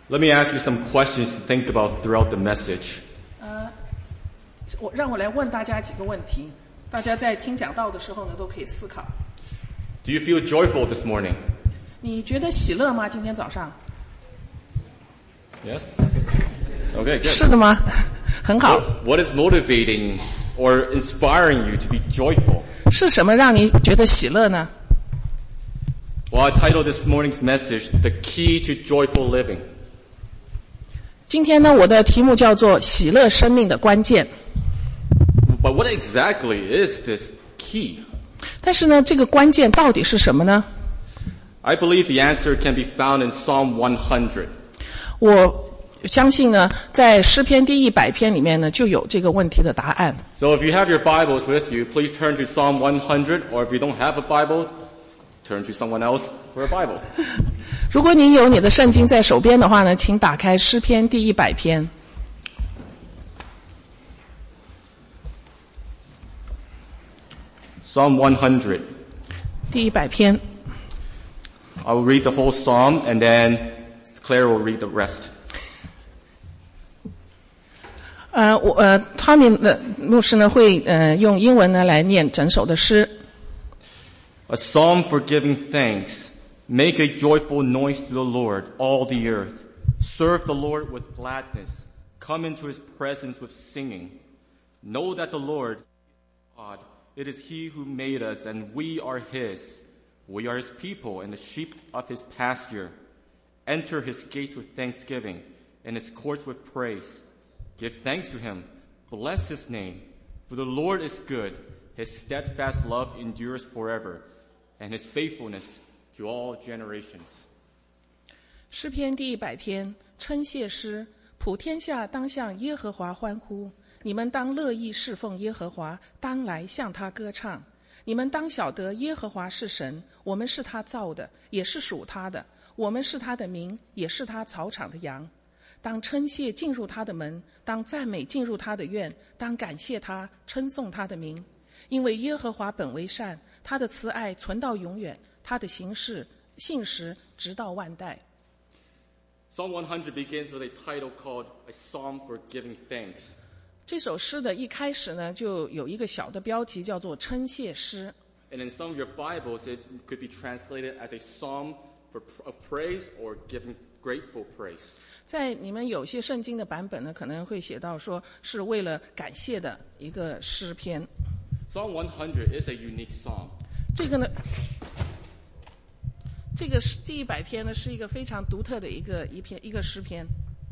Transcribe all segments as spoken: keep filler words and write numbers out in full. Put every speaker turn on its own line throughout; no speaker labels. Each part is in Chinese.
Let me ask you some questions to think about throughout the message.
呃，我让我来问大家几个问题，大家在听讲道的时候呢，都可以思考。
Do you feel joyful this morning?
你觉得喜乐吗？今天早上？
Yes? Okay, good.
是的吗？很好。
What, what is motivating or inspiring you to be joyful?
是什么让你觉得喜乐呢？
Well, I titled this morning's message, The Key to Joyful Living.
今天呢，我的题目叫做喜乐生命的关键。
But what exactly is this key?
但是呢，这个关键到底是什么呢？
I believe the answer can be found in Psalm one hundred.
我相信呢，在诗篇第一百篇里面呢，就有这个问题的答案。
So if you have your Bibles with you, please turn to Psalm one hundred, or if you don't have a Bible, turn to someone else for a Bible.
如果你有你的圣经在手边的话呢，请打开诗篇第一百篇。
Psalm one hundred.
第一百篇。
I will read the whole psalm, and then Claire will read the rest.
呃，我呃，他们的牧师呢会呃用英文呢来念整首的诗。
A psalm for giving thanks. Make a joyful noise to the Lord, all the earth. Serve the Lord with gladness. Come into his presence with singing. Know that the Lord, God, it is he who made us, and we are his. We are his people and the sheep of his pasture. Enter his gates with thanksgiving and his courts with praise. Give thanks to him. Bless his name. For the Lord is good. His steadfast love endures forever, and his faithfulness to all generations.
诗篇第一百篇，称谢诗，普天下当向耶和华欢呼。你们当乐意侍奉耶和华，当来向他歌唱。你们当晓得耶和华是神，我们是他造的，也是属他的。我们是他的民，也是他草场的羊。当称谢进入他的门，当赞美进入他的院，当感谢他，称颂他的名。因为耶和华本为善，他的慈爱存到永远，他的行事信实直到万代。
Psalm one hundred begins with a title called A Psalm for Giving Thanks.
这首诗的一开始呢，就有一个小的标题叫做称谢诗。
And in some of your Bibles, it could be translated as a psalm for, of praise or giving grateful praise.
在你们有些圣经的版本呢，可能会写到说是为了感谢的一个诗篇。
Psalm one hundred is a unique psalm.
这个呢，这个第一百篇呢是一个非常独特的一个一篇一个诗篇。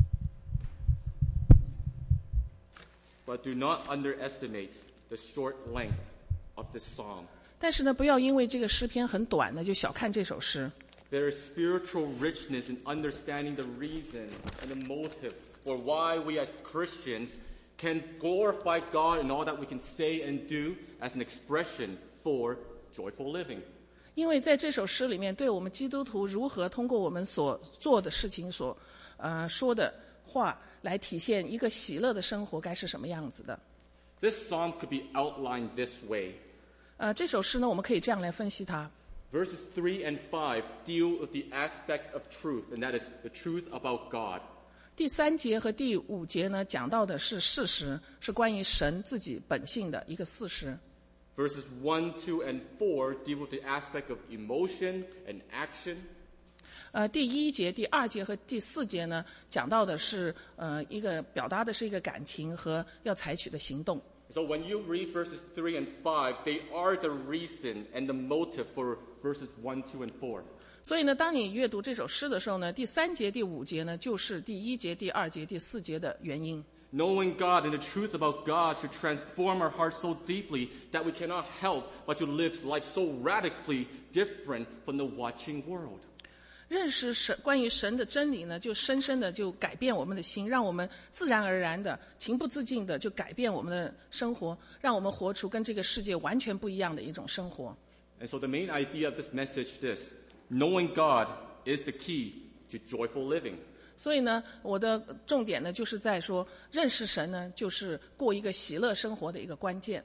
But do not underestimate the short length of this psalm.
但是呢，不要因为这个诗篇很短呢，就小看这首诗。
There is spiritual richness in understanding the reason and the motive for why we as Christians can glorify God in all that we can say and do as an expression for joyful living.
因为在这首诗里面，对我们基督徒如何通过我们所做的事情所呃说的话来体现一个喜乐的生活该是什么样子的。
This psalm could be outlined this way.
呃，这首诗呢，我们可以这样来分析它。
Verses three and five deal with the aspect of truth, and that is the truth about God.
第三节和第五节呢，讲到的是事实，是关于神自己本性的一个事实。
Verses one, two, and four deal with the aspect of emotion and action.
呃，第一节、第二节和第四节呢，讲到的是呃一个表达的是一个感情和要采取的行动。
So when you read verses three and five, they are the reason and the motive for verses one, two, and four.
所以呢，当你阅读这首诗的时候呢，第三节、第五节呢，就是第一节、第二节、第四节的原因。
Knowing God and the truth about God should transform our hearts so deeply that we cannot help but to live life so radically different from the watching world.
认识神关于神的真理呢，就深深的就改变我们的心，让我们自然而然的、情不自禁的就改变我们的生活，让我们活出跟这个世界完全不一样的一种生活。
And so the main idea of this message is this: knowing God is the key to joyful living.
所以呢，我的重点呢，就是在说，认识神呢，就是过一个喜乐生活的一个关键。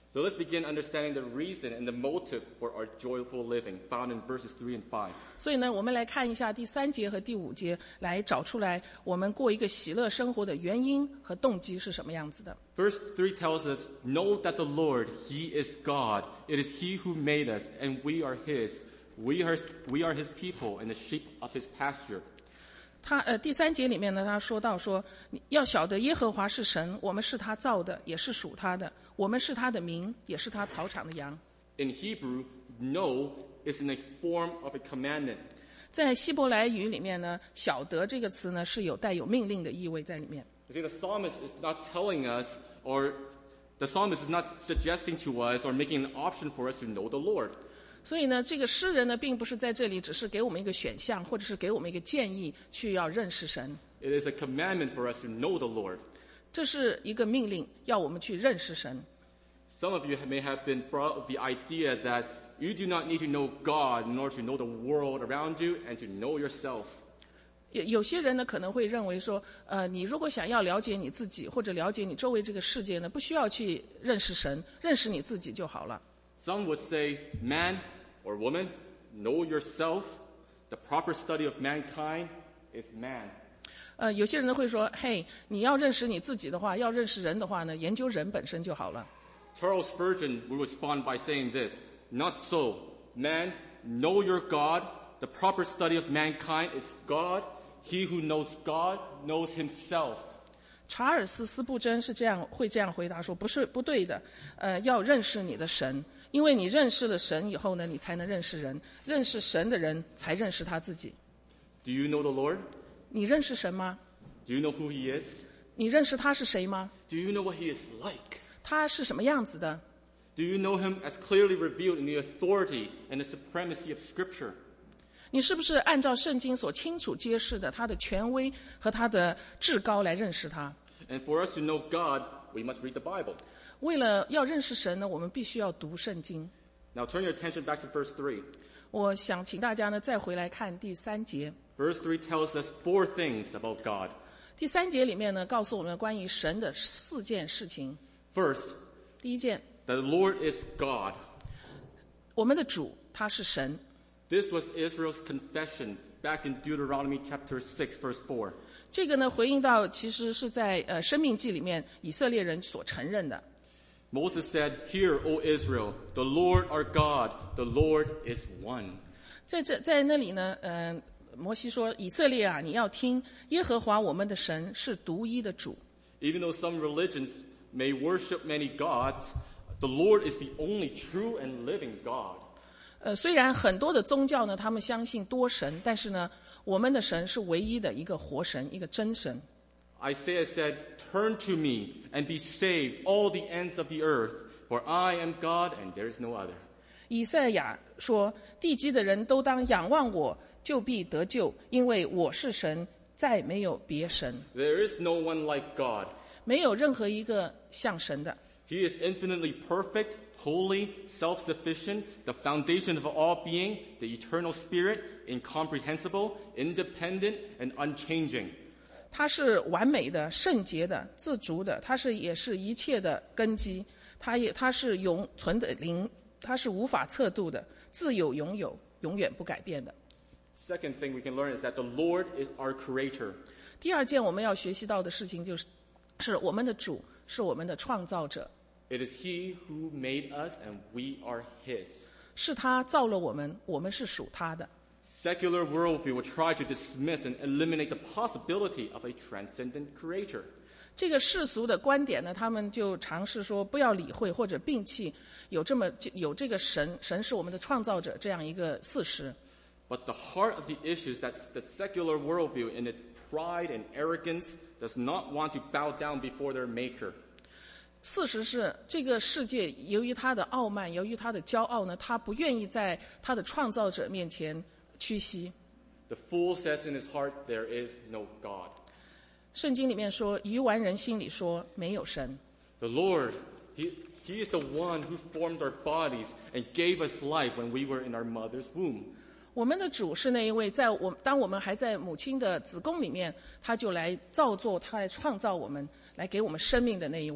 So let's begin understanding the reason and the motive for our joyful living, found in verses three and five.
所以呢，我们来看一下第三节和第五节，来找出来我们过一个喜乐生活的原因和动机是什么样子的。
Verse three tells us, "Know that the Lord, He is God. It is He who made us, and we are His. We are, we are His people and the sheep of His pasture."
他呃第三节里面呢，他说到说，要晓得耶和华是神，我们是他造的，也是属他的，我们是他的民，也是他草场的羊。
In Hebrew, know is in a form of a commandment.
在希伯来语里面呢，晓得这个词呢是有带有命令的意味在里面。
You see, the psalmist is not telling us, or the psalmist is not suggesting to us or making an option for us to know the Lord.
所以呢，这个诗人呢，并不是在这里只是给我们一个选项，或者是给我们一个建议，去要认识神。
It is a commandment for us to know the Lord.
这是一个命令，要我们去认识神。
Some of you may have been brought up with the idea that you do not need to know God in order to know the world around you and to know yourself.
有有些人呢，可能会认为说，呃，你如果想要了解你自己，或者了解你周围这个世界呢，不需要去认识神，认识你自己就好了。
Some would say, man or woman, know yourself. The proper study of mankind is man.
呃，有些人呢会说，嘿，你要认识你自己的话，要认识人的话呢，研究人本身就好了。
Charles Spurgeon would respond by saying this, not so. Man, know your God. The proper study of mankind is God. He who knows God knows himself.
查尔斯·斯布真是这样会这样回答说，不是不对的，呃，要认识你的神，因为你认识了神以后呢，你才能认识人，认识神的人才认识他自己。
Do you know the Lord?
你认识神吗？
Do you know who he is?
你认识他是谁吗？
Do you know what he is like?
他是什么样子的？
Do you know him as clearly revealed in the authority and the supremacy of Scripture?
你是不是按照圣经所清楚揭示的他的权威和他的至高来认识他？
And for us to know God, we must read the Bible.
为了要认识神呢，我们必须要读圣经。
Now turn your attention back to verse three.
我想请大家呢再回来看第三节。
Verse three tells us four things about God.
第三节里面呢，告诉我们关于神的四件事情。
First,
第一件，
that the Lord is God.
我们的主他是神。
This was Israel's confession back in Deuteronomy chapter six, verse four.
这个呢，回应到其实是在呃《申命记》里面以色列人所承认的。
Moses said, "Hear, O Israel, the Lord our God, the Lord is one."
在这在那里呢，嗯、呃，摩西说：“以色列啊，你要听，耶和华我们的神是独一的主。”
Even though some religions may worship many gods, the Lord is the only true and living God.
呃，虽然很多的宗教呢，他们相信多神，但是呢，我们的神是唯一的一个活神，一个真神。
Isaiah said, "Turn to me and be saved, all the ends of the earth, for I am God and there is no other."
以赛亚说：“地基的人都当仰望我，就必得救，因为我是神，再没有别神。
There is no one like God.
没有任何一个像神的。
He is infinitely perfect, holy, self-sufficient, the foundation of all being, the eternal spirit, incomprehensible, independent, and unchanging.
他是完美的、圣洁的、自足的，他是也是一切的根基，他也他是永存的灵，他是无法测度的，自有永有，永远不改变的。
Second thing we can learn is that the Lord is our creator.
第二件我们要学习到的事情就是，是我们的主是我们的创造者，
It is He who made us and we are His.
是他造了我们，我们是属他的。
Secular worldview will try to dismiss and eliminate the possibility of a transcendent creator.
这个世俗的观点呢，他们就尝试说不要理会或者摒弃有这么有这个神，神是我们的创造者这样一个事实。
But the heart of the issue is that the secular worldview, in its pride and arrogance, does not want to bow down before their maker.
事实是，这个世界由于他的傲慢，由于他的骄傲呢，他不愿意在他的创造者面前屈膝。
The fool says in his heart, "There is no God."
圣经里面说，愚顽人心里说没有神。
The Lord, He, He is the one who formed our bodies and gave us life when we were in our mother's womb.
我们的主是那一位，在我当我们还在母亲的子宫里面，他就来造作，他来创造我们，来给我们生命的那一位。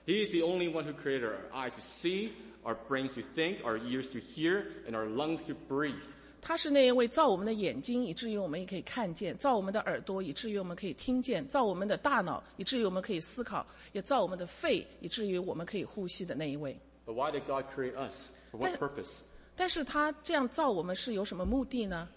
He is the only one who created our eyes to see, our brains to think, our ears to hear, and our lungs to breathe.
他是那一位造我们的眼睛，以至于我们也可以看见；造我们的耳朵，以至于我们可以听见；造我们的大脑，以至于我们可以思考；也造我们的肺，以至于我们可以呼吸的那一位。
But why did God create us? For what
但
purpose?
但是他这样造我们是有什么目的呢？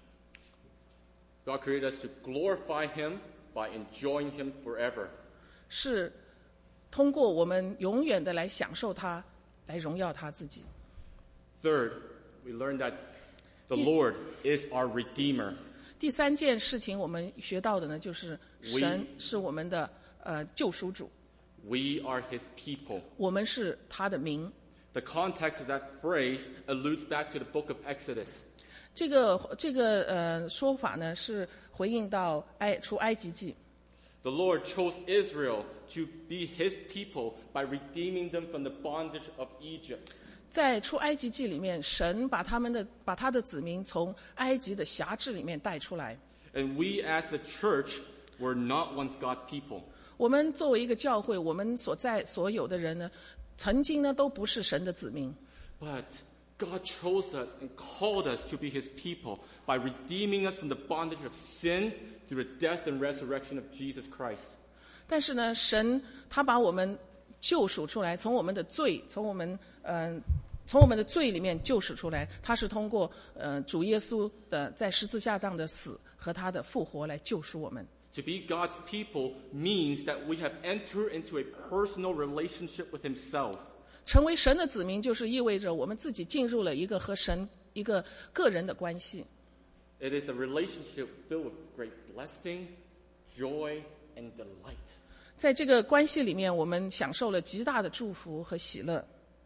God created us to glorify Him by enjoying Him forever.
是通过我们永远的来享受他，来荣耀他自己。
Third, we learned that the Lord is our Redeemer.
第三件事情我们学到的呢，就是神是我们的呃救赎主，
We are His people.
我们是他的民。
The context of that phrase alludes back to the book of Exodus.
这个这个呃说法呢，是回应到埃出埃及记。
The Lord chose Israel to be His people by redeeming them from the bondage of Egypt.
在出埃及记里面，神把他们的把他的子民从埃及的辖制里面带出来。
And we as a church were not once God's people.
我们作为一个教会，我们所在所有的人呢，曾经呢都不是神的子民。
But God chose us and called us to be His people by redeeming us from the bondage of sin through the death and resurrection of Jesus Christ.
但是呢，神他把我们救赎出来，从我们的罪，从我们嗯、呃，从我们的罪里面救赎出来。他是通过呃主耶稣的在十字架上的死和他的复活来救赎我们。
To be God's people means that we have entered into a personal relationship with Himself.
成为神的子民，就是意味着我们自己进入了一个和神一个个人的关系。
It is a relationship filled with great blessing, joy, and delight.
在这个关系里面，我们享受了极大的祝福和喜乐。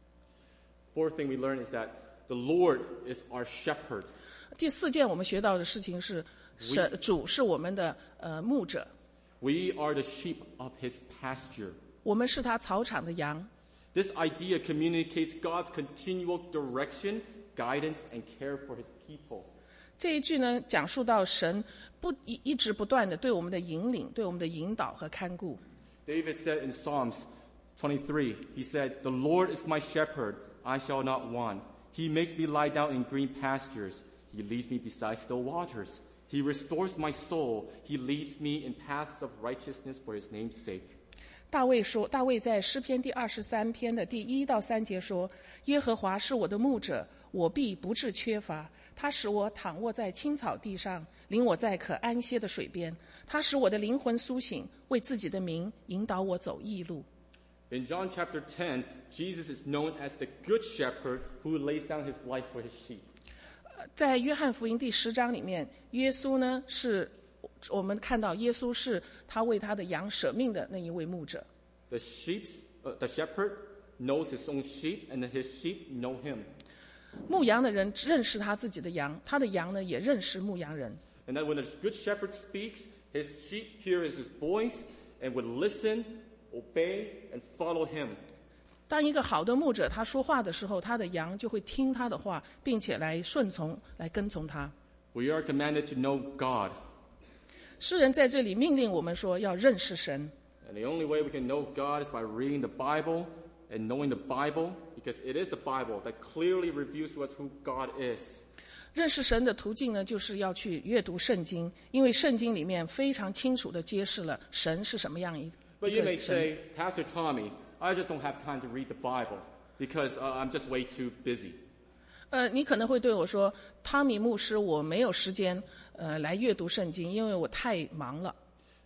Fourth thing we learn is that the Lord is our shepherd.
第四件我们学到的事情是，神主是我们的呃牧者，
We are the sheep of His pasture.
我们是他草场的羊。
This idea communicates God's continual direction, guidance, and care for His people.
这一句呢，讲述到神不一一直不断的对我们的引领、对我们的引导和看顾。
David said in Psalms twenty-three, he said, "The Lord is my shepherd, I shall not want. He makes me lie down in green pastures. He leads me beside still waters. He restores my soul. He leads me in paths of righteousness for His name's sake."
大卫说，大卫在诗篇第二十三篇的第一到三节说：“耶和华是我的牧者，我必不致缺乏。他使我躺卧在青草地上，领我在可安歇的水边。他使我的灵魂苏醒，为自己的名引导我走义路。”
In John chapter ten, Jesus is known as the good shepherd who lays down his life for his sheep.
在约翰福音第十章里面，耶稣呢是我们看到耶稣是他为他的羊舍命的那一位牧者。
The sheep's, uh, the shepherd knows his own sheep, and his sheep know him.
牧羊的人认识他自己的羊，他的羊呢也认识牧羊人。
And that when the good shepherd speaks, his sheep hear his voice and would listen, obey, and follow him.
当一个好的牧者他说话的时候，他的羊就会听他的话，并且来顺从，来跟从他。
We are commanded to know God.
诗人在这里命令我们说要认识神。
And the only way we can know God is by reading the Bible and knowing the Bible, because it is the Bible that clearly reveals to us who God is.
认识神的途径呢，就是要去阅读圣经，因为圣经里面非常清楚地揭示了神是什么样一
But
一
you
个
may
神。
say, Pastor Tommy, I just don't have time to read the Bible because uh, I'm just way too busy.
呃，你可能会对我说，汤米牧师，我没有时间呃来阅读圣经，因为我太忙了。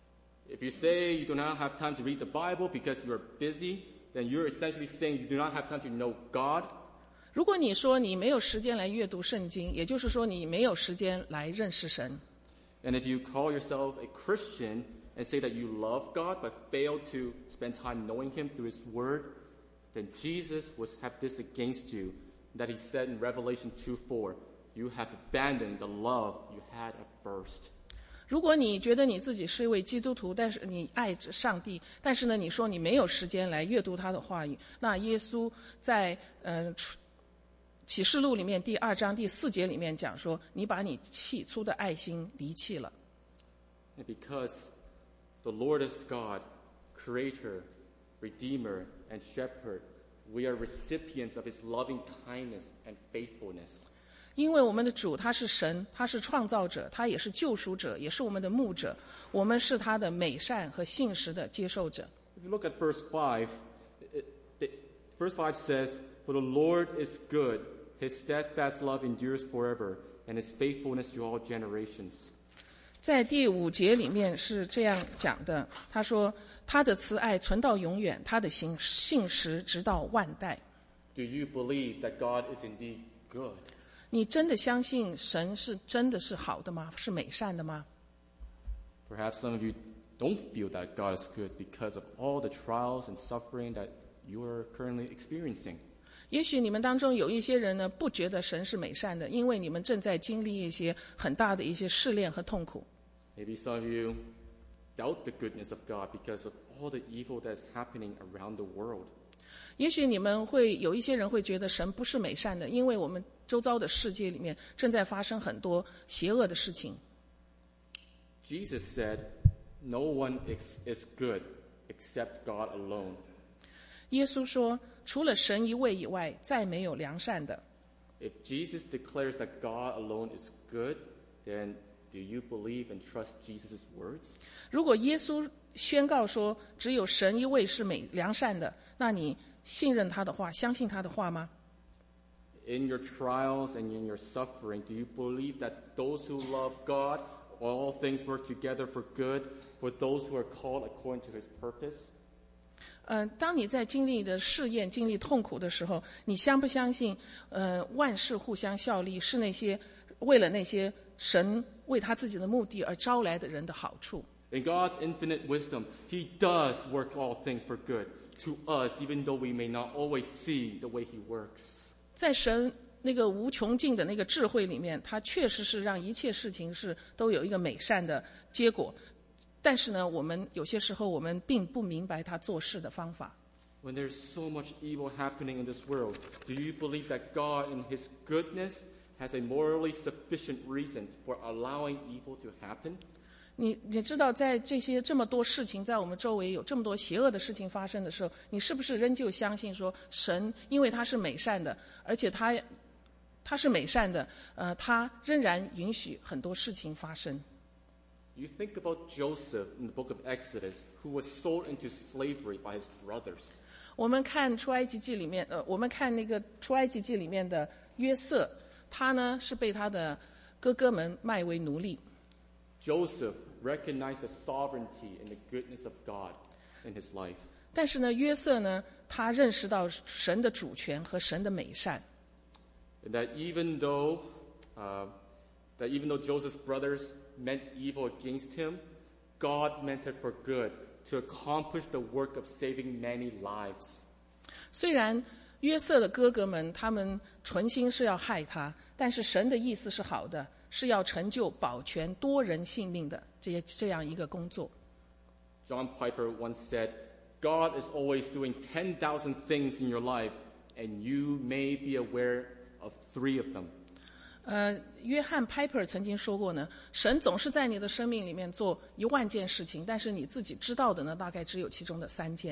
If you say you do not have time to read the Bible because you're busy, then you're essentially saying you do not have time to know God.
如果你说你没有时间来阅读圣经，也就是说你没有时间来认识神。
And if you call yourself a Christian and say that you love God but fail to spend time knowing Him through His Word, then Jesus would have this against you, that He said in Revelation two four, you have abandoned the love you had at first.
如果你觉得你自己是一位基督徒，但是你爱着上帝，但是呢，你说你没有时间来阅读他的话语，那耶稣在呃启示录里面第二章第四节里面讲说，你把你起初的爱心离弃了。
And because the Lord is God, Creator, Redeemer, and shepherd, we are recipients of his loving kindness and faithfulness.
因为我们的主他是神，他是创造者，他也是救赎者，也是我们的牧者，我们是他的美善和信实的接受者。
If you look at verse five, it, it, verse five says, For the Lord is good, his steadfast love endures forever, and his faithfulness to all generations.
在第五节里面是这样讲的，他说他的慈爱存到永远，他的信信实直到万代。
Do you believe that God is indeed good?
你真的相信神是真的是好的吗？是美善的吗？
Perhaps some of you don't feel that God is good because of all the trials and suffering that you are currently experiencing.
也许你们当中有一些人呢，不觉得神是美善的，因为你们正在经历一些很大的一些试炼和痛苦。
Maybe some of you doubt the goodness of God because of all the evil that is happening around the world.
也许你们会有一些人会觉得神不是美善的，因为我们周遭的世界里面正在发生很多邪恶的事情。
Jesus said, No one is, is good except God alone.
耶稣说，除了神一位以外，再没有良善的。
If Jesus declares that God alone is good, then do you believe and trust Jesus' words?
如果耶稣宣告说只有神一位是美良善的，那你信任他的话，相信他的话吗？
In your trials and in your suffering, do you believe that those who love God, all things work together for good for those who are called according to his purpose?
呃，当你在经历的试验、经历痛苦的时候，你相不相信，呃，万事互相效力，是那些为了那些神为他自己的目的而招来的人的好处？
In God's infinite wisdom, he does work all things for good to us, even though we may not always see the way he works.
在神那个无穷尽的那个智慧里面，他确实是让一切事情是都有一个美善的结果。但是呢，我们有些时候我们并不明白他做事的方法。
When there's so much evil happening in this world, do you believe that God in his goodness has a morally sufficient reason for allowing evil to happen?
你你知道，在这些这么多事情在我们周围有这么多邪恶的事情发生的时候，你是不是仍旧相信说神因为他是美善的，而且他他是美善的，呃，他仍然允许很多事情发生。
You think about Joseph in the book of Exodus, who was sold into slavery by his brothers.
我们看出埃及记里面，呃，我们看那个出埃及记里面的约瑟，他呢是被他的哥哥们卖为奴隶。
Joseph recognized the sovereignty and the goodness of God in his life.
但是呢，约瑟呢，他认识到神的主权和神的美善。
And that even though, uh, that even though Joseph's brothers meant evil against him, God meant it for good to accomplish the work of saving many lives.
虽然约瑟的哥哥们他们存心是要害他，但是神的意思是好的，是要成就保全多人性命的这这样一个工作。
John Piper once said, God is always doing ten thousand things in your life, and you may be aware of three of them.
呃，约翰 Piper 曾经说过呢，神总是在你的生命里面做一万件事情，但是你自己知道的呢，大概只有其中的三件。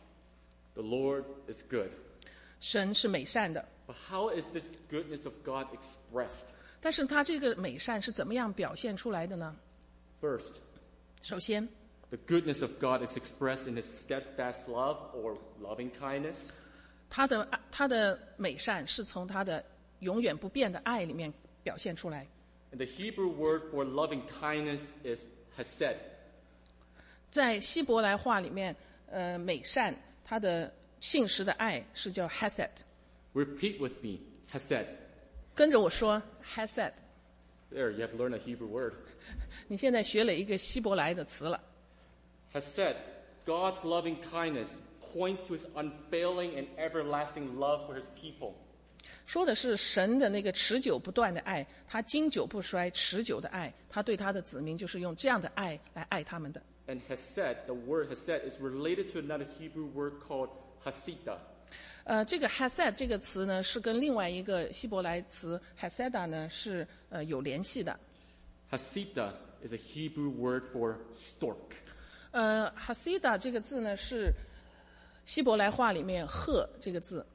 The Lord is good.
神是美善的，
But how is this goodness of God expressed?
但是他这个美善是怎么样表现出来的呢？
First,
首先，
the goodness of God is expressed in his steadfast love or loving kindness.
他的他的美善是从他的永远不变的爱里面表现出来。
And the Hebrew word for loving kindness is hesed.
在希伯来话里面，呃，美善它的信实的爱是叫 hesed。
Repeat with me, hesed.
跟着我说 hesed。
There, you have learned a Hebrew word.
你现在学了一个希伯来的词了。
Hesed, God's loving kindness, points to his unfailing and everlasting love for his people.
说的是神的那个持久不断的爱，他经久不衰、持久的爱，他对他的子民就是用这样的爱来爱他们的。
And hesed, the word hesed, is related to another Hebrew word called hasita.
呃，这个 hesed 这个词呢，是跟另外一个希伯来词 heseda 呢是呃有联系的。
Hasita is a Hebrew word for stork.
呃 ，hasida 这个字呢是希伯来话里面鹤这个字，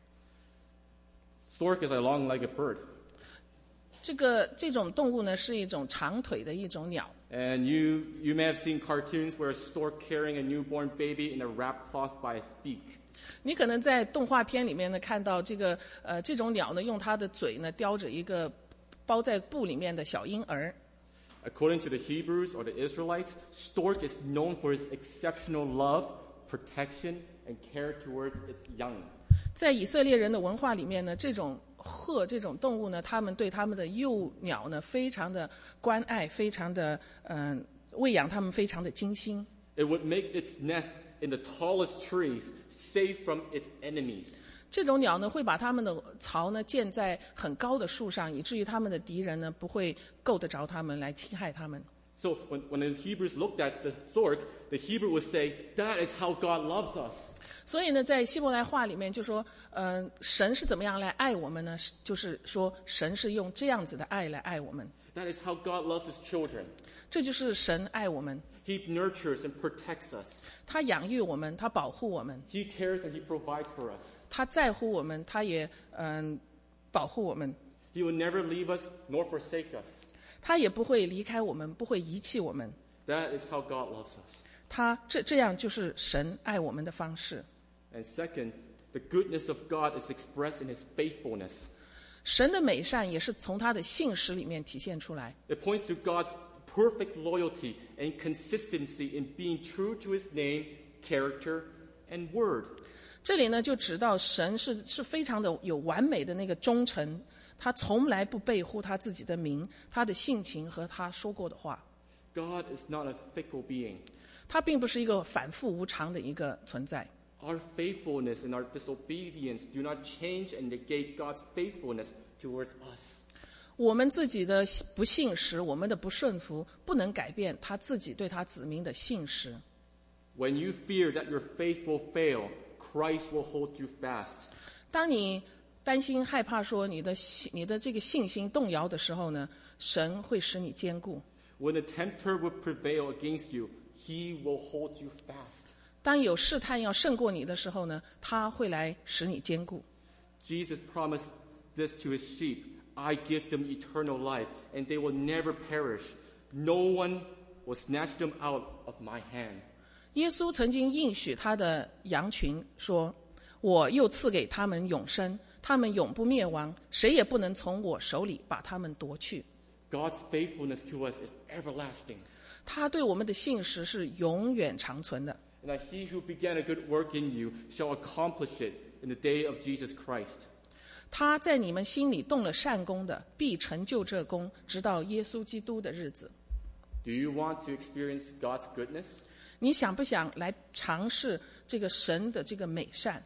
Stork is a long-legged bird.
这个这种动物呢是一种长腿的一种鸟。
And you, you may have seen cartoons where a stork carrying a newborn baby in a wrapped cloth by its beak.
你可能在动画片里面呢看到这个呃这种鸟呢用它的嘴呢叼着一个包在布里面的小婴儿。
According to the Hebrews or the Israelites, stork is known for its exceptional love, protection, and care towards its young.
在以色列人的文化里面呢，这种鹤这种动物呢，他们对他们的幼鸟呢非常的关爱，非常的嗯、呃、喂养它们非常的精心。
It would make its nest in the tallest trees, safe from its enemies.
这种鸟呢会把它们的巢呢建在很高的树上，以至于它们的敌人呢不会够得着它们来侵害它们。
So when, when the Hebrews looked at the stork, the Hebrew would say, that is how God loves us.
所以呢，在希伯来话里面就说，嗯、呃，神是怎么样来爱我们呢？就是说，神是用这样子的爱来爱我们。
That is how God loves his children.
这就是神爱我们，
He nurtures and protects us.
他养育我们，他保护我们，
He cares and he provides for us.
他在乎我们，他也嗯、呃、保护我们，
He will never leave us nor forsake us.
他也不会离开我们，不会遗弃我们。
That is how God loves us.
他这这样就是神爱我们的方式。
And second, the goodness of God is expressed in his faithfulness.
神的美善也是从他的信实里面体现出来。
It points to God's perfect loyalty and consistency in being true to his name, character, and word.
这里呢，就指到神是是非常的有完美的那个忠诚，他从来不背乎他自己的名，他的性情和他说过的话。
God is not a fickle being.
他并不是一个反复无常的一个存在。
Our faithfulness and our disobedience do not change and negate God's faithfulness towards us.
我们自己的不信实，我们的不顺服，不能改变他自己对他子民的信实。
When you fear that your faith will fail, Christ will hold you fast.
当你担心害怕说你的你的这个信心动摇的时候呢，神会使你坚固。
When the tempter would prevail against you, he will hold you fast.
当有试探要胜过你的时候呢，他会来使你坚固。
Jesus promised this to his sheep. I give them eternal life, and they will never perish. No one will snatch them out of my hand.
耶稣曾经应许他的羊群说：“我又赐给他们永生，他们永不灭亡，谁也不能从我手里把他们夺去。”
God's faithfulness to us is everlasting.
他对我们的信实是永远长存的。
And that he who began a good work in you shall accomplish it in the day of Jesus Christ.
他在你们心里动了善功的，必成就这功，直到耶稣基督的日子。
Do you want to experience God's goodness?
你想不想来尝试这个神的这个美善？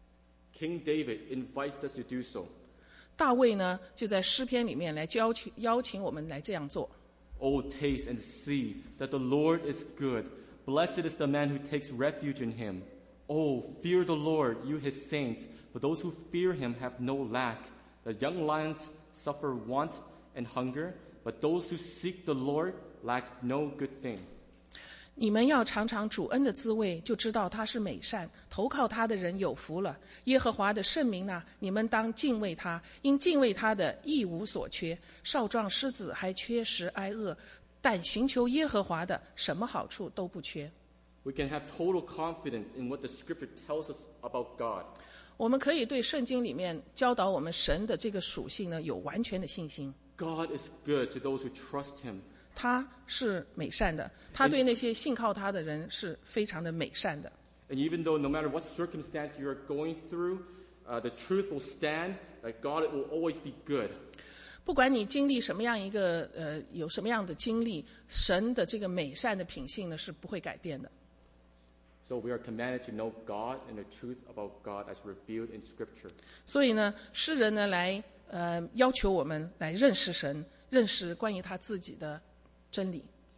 King David invites us to do so.
大卫呢，就在诗篇里面来邀请邀请我们来这样做。
Oh, taste and see that the Lord is good. Blessed is the man who takes refuge in him. Oh, fear the Lord, you his saints, for those who fear him have no lack. The young lions suffer want and hunger, but those who seek the Lord lack no good thing.
你们要尝尝主恩的滋味，就知道他是美善，投靠他的人有福了。耶和华的圣名啊，你们当敬畏他，因敬畏他的一无所缺。少壮狮子还缺食挨饿，但寻求耶和华的，什么好处都不缺。
We can have total confidence in what the scripture tells us about God.
我们可以对圣经里面教导我们神的这个属性呢，有完全的信心。
God is good to those who trust him.
他是美善的，他对那些信靠他的人是非常的美善的。
And even though no matter what circumstance you are going through, uh, the truth will stand, that God will always be good.
不管你经历什么样一个呃有什么样的经历，神的这个美善的品性呢是不会改变的。
So we are commanded to know God and the truth about God as revealed in Scripture.
所以呢，诗人呢来呃要求我们来认识神，认识关于他自己的真理。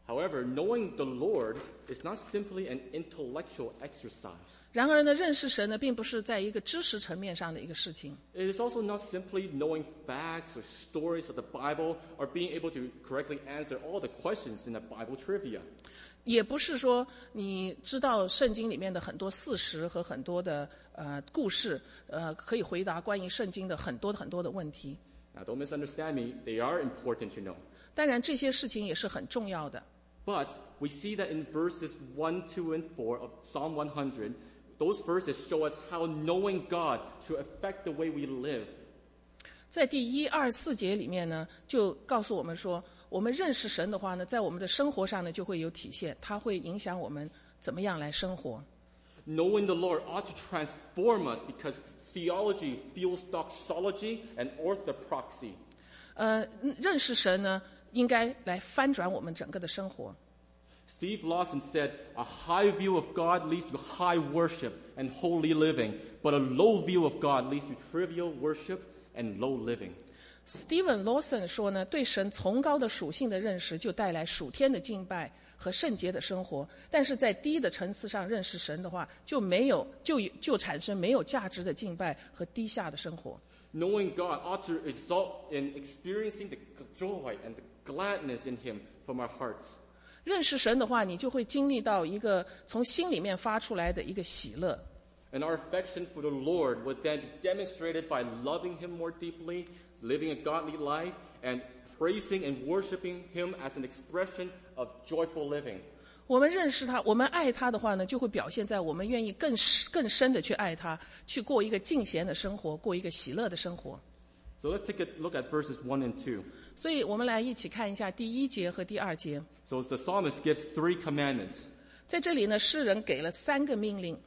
However, knowing the Lord is not simply an intellectual exercise.
然而呢，认识神呢，并不是在一个知识层面上的一个事情。
It is also not simply knowing facts or stories of the Bible or being able to correctly answer all the questions in the Bible trivia.
也不是说你知道圣经里面的很多事实和很多的呃故事，呃，可以回答关于圣经的很多很多的问题。
Now, don't misunderstand me. They are important to know.
当然，这些事情也是很重要的。
But we see that in verses one, two, and four of Psalm one hundred, those verses show us how knowing God should affect the way we live.
在第一、二、四节里面呢，就告诉我们说，我们认识神的话呢，在我们的生活上呢就会有体现，它会影响我们怎么样来生活。
Knowing the Lord ought to transform us because theology fuels doxology and orthopraxy.
呃，认识神呢，应该来翻转我们整个的生活。
Steve Lawson said, a high view of God leads to high worship and holy living, but a low view of God leads to trivial worship and low living.
Stephen Lawson 说呢，对神崇高的属性的认识，就带来属天的敬拜和圣洁的生活；但是在低的层次上认识神的话，就没有就就产生没有价值的敬拜和低下的生活。
Knowing God ought to result in experiencing the joy and the gladness in Him from our hearts.
认识神的话，你就会经历到一个从心里面发出来的一个喜乐。
And our affection for the Lord would then be demonstrated by loving Him more deeply, living a godly life, and praising and worshiping Him as an expression of joyful living.
我们认识他，我们爱他的话呢，就会表现在我们愿意更更深的去爱他，去过一个敬虔的生活，过一个喜乐的生活。
So let's take a look at verses one and two.
所以我们来一起看一下第一节和第二节。
So the psalmist gives three commandments.
在这里呢，诗人给了三个命令。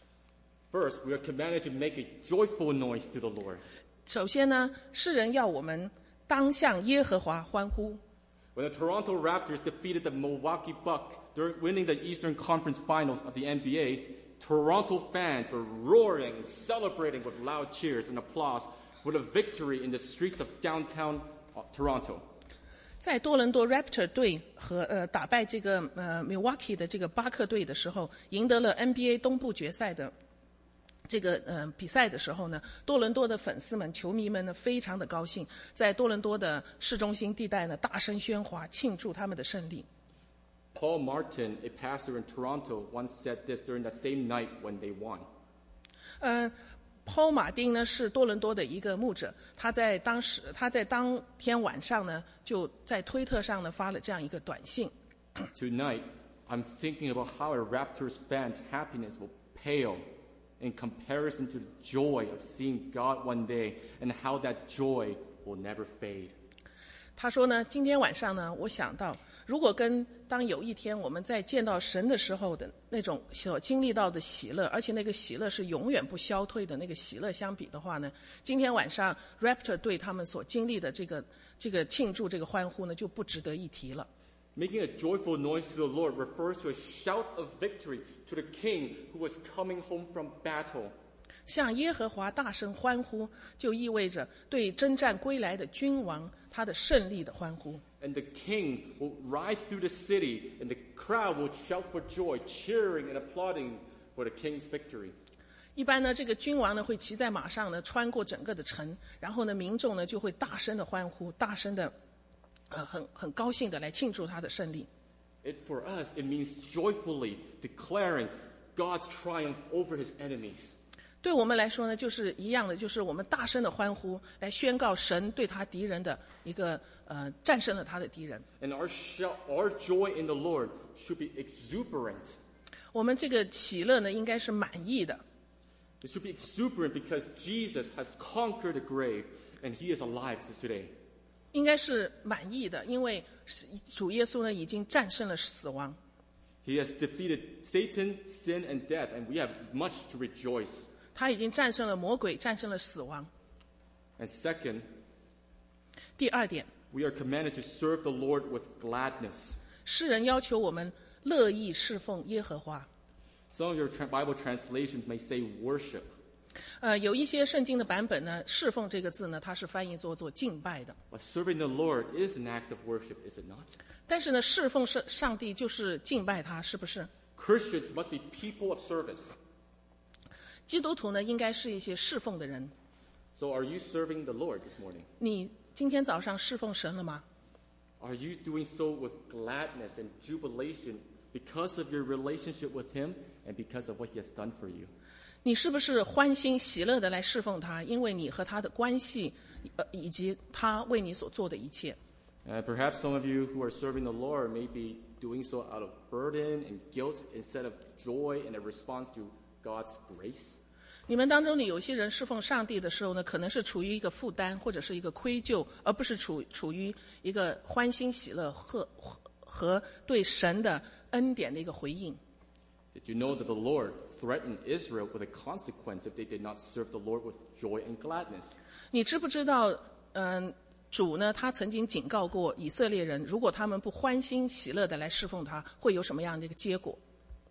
First, we are commanded to make a joyful noise to the Lord.
首先呢，诗人要我们当向耶和华欢呼。
When the Toronto Raptors defeated the Milwaukee Bucks during winning the Eastern Conference Finals of the N B A, Toronto fans were roaring and celebrating with loud cheers and applause for the victory in the streets of downtown Toronto.
在多伦多 Raptor 队和呃打败这个呃 Milwaukee 的这个巴克队的时候，赢得了 N B A 东部决赛的这个呃比赛的时候呢，多伦多的粉丝们、球迷们呢非常的高兴，在多伦多的市中心地带呢大声喧哗，庆祝他们的胜利。
Paul Martin, a pastor in Toronto, once said this during that same night when they won.
呃 Paul 马丁呢是多伦多的一个牧者，他在当时他在当天晚上呢就在推特上呢发了这样一个短信。
Tonight, I'm thinking about how a Raptors fan's happiness will pale in comparison to the joy of seeing God one day and how that joy will never fade.
他说呢，今天晚上呢，我想到，如果跟当有一天我们在见到神的时候的那种所经历到的喜乐，而且那个喜乐是永远不消退的那个喜乐相比的话呢，今天晚上 Raptor 对他们所经历的这个这个庆祝、这个欢呼呢，就不值得一提了。
Making a joyful noise to the Lord refers to a shout of victory to the king who was coming home from battle.
向耶和华大声欢呼，就意味着对征战归来的君王他的胜利的欢呼。
And the king will ride through the city, and the crowd will shout for joy, cheering and applauding for the king's victory.
一般呢，这个君王呢会骑在马上呢，穿过整个的城，然后呢，民众呢就会大声的欢呼，大声的，呃，很很高兴的来庆祝他的胜利。
It for us, it means joyfully declaring God's triumph over His enemies.
对我们来说呢，就是一样的，就是我们大声的欢呼，来宣告神对他敌人的一个呃战胜了他的敌人。
And our shout, our joy in the Lord should be exuberant.
我们这个喜乐呢，应该是满意的。
It should be exuberant because Jesus has conquered the grave, and He is alive today.
应该是满意的，因为主耶稣呢已经战胜了死亡。
He has defeated Satan, sin, and death, and we have much to rejoice.
他已经战胜了魔鬼，战胜了死亡。
And second,
第二点，
we are commanded to serve the Lord with gladness.
诗人要求我们乐意侍奉耶和华。
Some of your tra- Bible translations may say worship.
呃，有一些圣经的版本呢，侍奉这个字呢，它是翻译作做敬拜的。
But serving the Lord is an act of worship, is it not?
但是呢，侍奉上上帝就是敬拜他，是不是？
Christians must be people of service.
基督徒呢，应该是一些侍奉的人。
So are you serving the Lord this morning?
你今天早上侍奉神了吗？
Are you doing so with gladness and jubilation because of your relationship with Him and because of what He has done for you?
你是不是欢欣喜乐的来侍奉他？因为你和他的关系，呃，以及他为你所做的一切。
And perhaps some of you who are serving the Lord may be doing so out of burden and guilt instead of joy and a response to God's grace.
你们当中的有些人侍奉上帝的时候呢，可能是处于一个负担或者是一个愧疚，而不是处处于一个欢欣喜乐和和对神的恩典的一个回应。
Did you know that the Lord threatened Israel with a consequence if they did not serve the Lord with joy and gladness?
你知不知道，嗯、呃，主呢，他曾经警告过以色列人，如果他们不欢欣喜乐的来侍奉他，会有什么样的一个结果？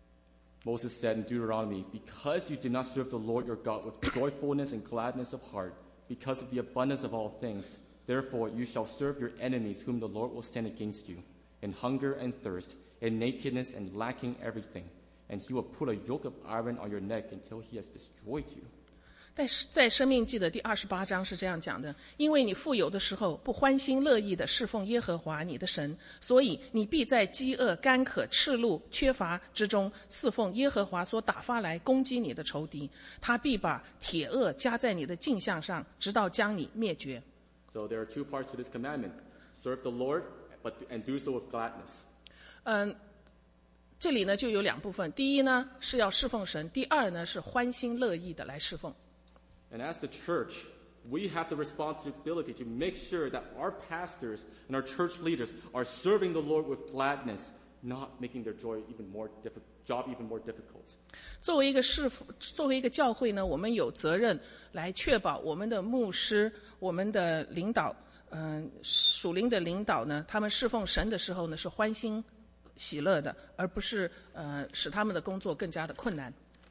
Moses said in Deuteronomy, because you did not serve the Lord your God with joyfulness and gladness of heart, because of the abundance of all things, therefore you shall serve your enemies whom the Lord will send against you, in hunger and thirst, in nakedness and lacking everything, and he will put a yoke of iron on your neck until he has destroyed you.
在在申命记的第二十八章是这样讲的：因为你富有的时候不欢欣乐意的侍奉耶和华你的神，所以你必在饥饿、干渴、赤露、缺乏之中侍奉耶和华所打发来攻击你的仇敌，他必把铁轭加在你的颈项上，直到将你灭绝。
So there are two parts to this commandment: serve the Lord, but and do so with gladness.
嗯，这里呢就有两部分，第一呢是要侍奉神，第二呢是欢欣乐意的来侍奉。
And as the church, we have the responsibility to make sure that our pastors and our church leaders are serving the Lord with gladness, not making their joy even more diffi- job even more difficult.
作为一个侍奉，作为一个教会呢，我们有责任来确保我们的牧师、我们的领导，嗯、呃，属灵的领导呢，他们侍奉神的时候呢是欢欣喜乐的，而不是呃使他们的工作更加的困难。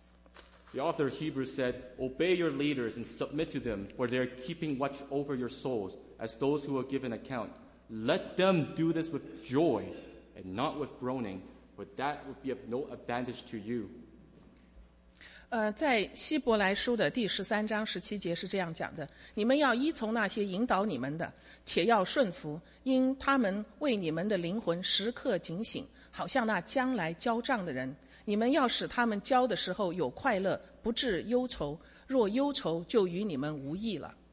The author of Hebrews said, "Obey your leaders and submit to them, for they are keeping watch over your souls, as those who will give an account. Let them do this with joy and not with groaning, for that would be of no advantage to you."
呃，在希伯来书的第十三章十七节是这样讲的：你们要依从那些引导你们的，且要顺服，因他们为你们的灵魂时刻警醒，好像那将来交账的人。你们要使他们交的时候有快乐，不致忧愁。若忧愁，就与你们无益了。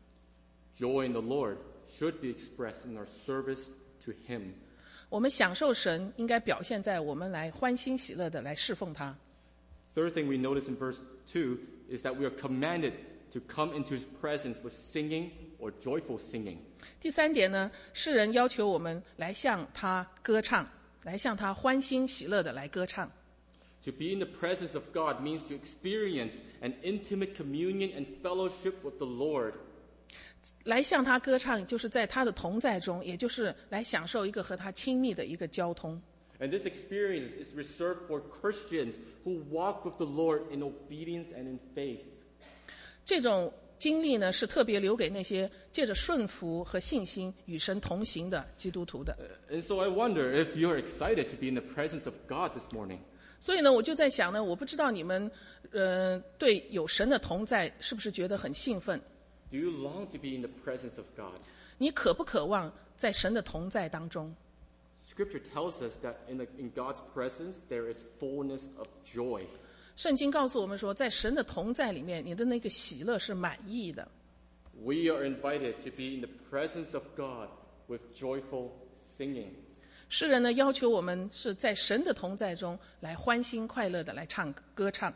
Joy in the Lord should be expressed in our service to Him.
我们享受神，应该表现在我们来欢欣喜乐的来侍奉他。
Third thing we notice in verse two is that we are commanded to come into His presence with singing or joyful singing.
第三点呢，诗人要求我们来向他歌唱，来向他欢欣喜乐的来歌唱。
To be in the presence of God means to experience an intimate communion and fellowship with the Lord.
来向他歌唱，就是在他的同在中，也就是来享受一个和他亲密的一个交通。
And this experience is reserved for Christians who walk with the Lord in obedience and in faith.
这种经历呢，是特别留给那些借着顺服和信心与神同行的基督徒的。
And so I wonder if you're excited to be in the presence of God this morning.
所以呢，我就在想呢，我不知道你们，呃，对有神的同在是不是觉得很兴奋？
Do you long to be in the presence of God?
你渴不渴望在神的同在当中？
Scripture tells us that in, the, in God's presence there is fullness of joy.
圣经告诉我们说，在神的同在里面，你的那个喜乐是满意的。
We are invited to be in the presence of God with joyful singing.
诗人呢要求我们是在神的同在中来欢欣快乐的来唱歌唱。